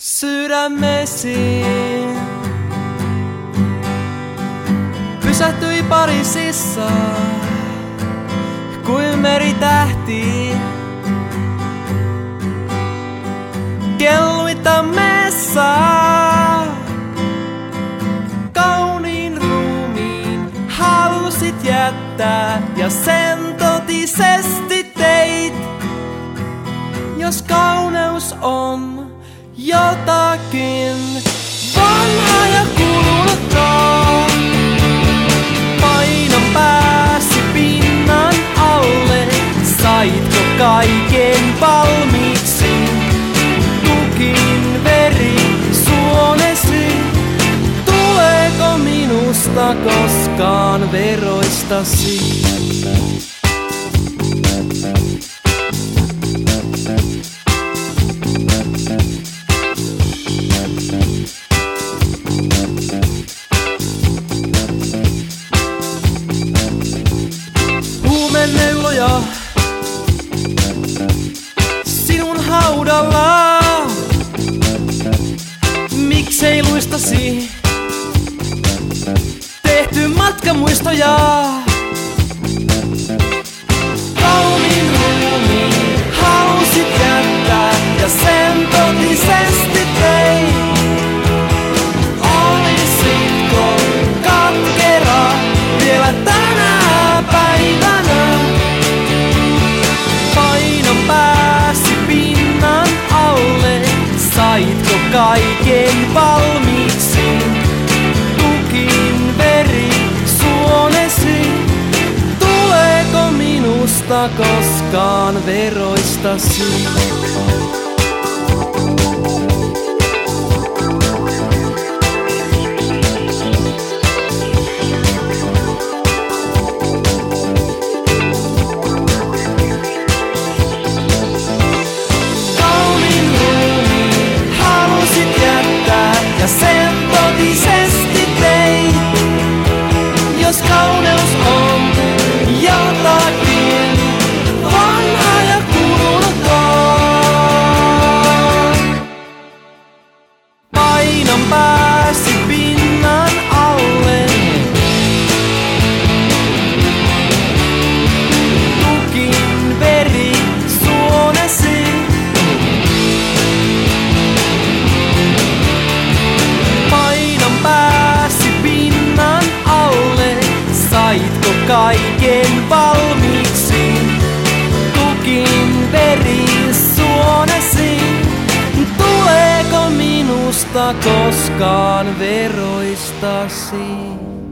Sydämesi pysähtyi Pariisissa kuin meritähti. Kelluitamessa kauniin ruumiin halusit jättää ja sen totisesti teit. Jos kauneus on jotakin vanhaa ja kulunutta, painon pääsi pinnan alle. Saitko kaiken valmiiksi? Tukin veri suonesi. Tuleeko minusta koskaan veroistasi? Huumenneuloja sinun haudalla. Miksei luistasi tehty matkamuistoja? Kauniin ruumiin halusit jättää ja sen totisesti teit. Olisitko katkera vielä tänä päivänä? Painon pääsi pinnan alle. Saitko kaiken valmiiksi? Tukin veri suonesi. Tuleeko minusta koskaan veroistasi? Ja sen totisesti teit. Jos kauneus on jotakin vanhaa ja kulunutta, painon pääsi pinnan alle. Tukin veri suonesi. Saitko kaiken valmiiksi? Tukin veri suonesi. Tuleeko minusta koskaan veroistasi?